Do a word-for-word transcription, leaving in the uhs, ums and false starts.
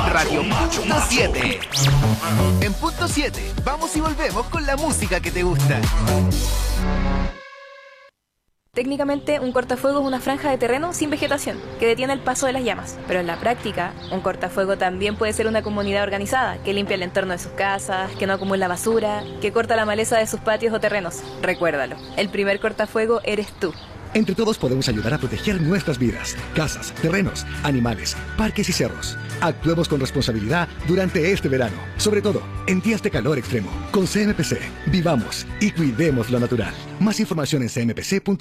Radio Punto siete. En Punto siete, vamos y volvemos con la música que te gusta. Técnicamente, un cortafuego es una franja de terreno sin vegetación, que detiene el paso de las llamas. Pero en la práctica, un cortafuego también puede ser una comunidad organizada, que limpia el entorno de sus casas, que no acumula basura, que corta la maleza de sus patios o terrenos. Recuérdalo, el primer cortafuego eres tú. Entre todos podemos ayudar a proteger nuestras vidas, casas, terrenos, animales, parques y cerros. Actuemos con responsabilidad durante este verano, sobre todo en días de calor extremo. Con C M P C, vivamos y cuidemos lo natural. Más información en c m p c punto com.